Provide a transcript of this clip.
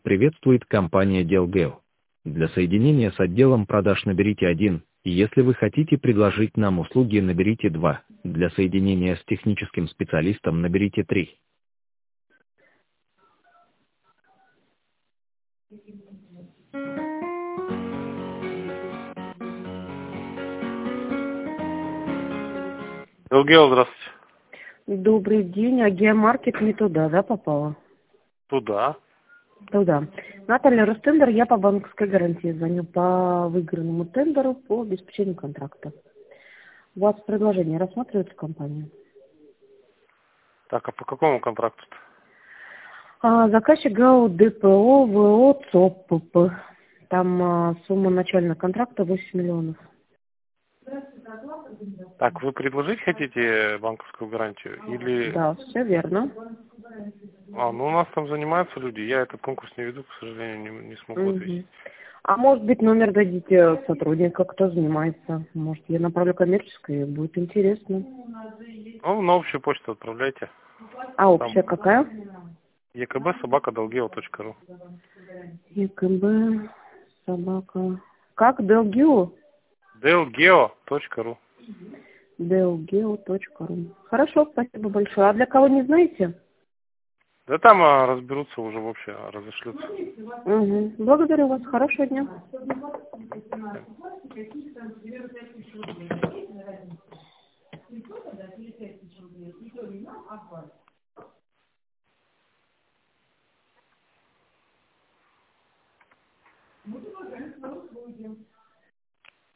Приветствует компания DealGeo. Для соединения с отделом продаж наберите 1, и если вы хотите предложить нам услуги, наберите 2. Для соединения с техническим специалистом наберите 3. Долгел, здравствуйте. Добрый день. А геомаркет не туда, да, попала? Туда. Туда. Наталья Ростендер, я по банковской гарантии звоню по выигранному тендеру по обеспечению контракта. У вас предложение рассматривается компания? Так, а по какому контракту-то? Заказчик ГАО ДПО ВО ЦОПП. Там сумма начального контракта 8 миллионов. Так, вы предложить хотите банковскую гарантию? Или... Да, все верно. Ну у нас там занимаются люди. Я этот конкурс не веду, к сожалению, не смогу ответить. А может быть, номер дадите сотрудника, кто занимается? Может, я направлю коммерческое, будет интересно. Ну, на общую почту отправляйте. А общая какая? ekb@dolgeo.ru. ЕКБ, собака. Как? Делгио? delgeo.ru. Delgeo.ru. Хорошо, спасибо большое. А для кого не знаете? Да там разберутся уже вообще, разошлются. Угу. Благодарю вас. Хорошего дня.